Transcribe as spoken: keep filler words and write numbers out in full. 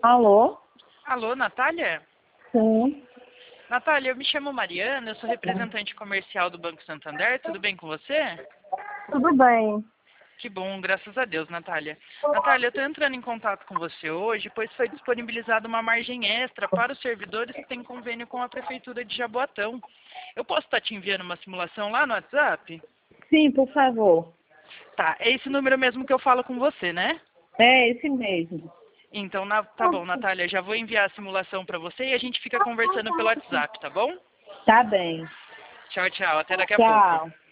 Alô? Alô, Natália? Sim. Natália, eu me chamo Mariana, eu sou representante comercial do Banco Santander, tudo bem com você? Tudo bem. Que bom, graças a Deus, Natália. Natália, eu estou entrando em contato com você hoje, pois foi disponibilizada uma margem extra para os servidores que têm convênio com a Prefeitura de Jaboatão. Eu posso estar te enviando uma simulação lá no WhatsApp? Sim, por favor. Tá, é esse número mesmo que eu falo com você, né? É esse mesmo. Então, na- tá bom, Natália, já vou enviar a simulação para você e a gente fica conversando pelo WhatsApp, tá bom? Tá bem. Tchau, tchau, até daqui a pouco. Tchau.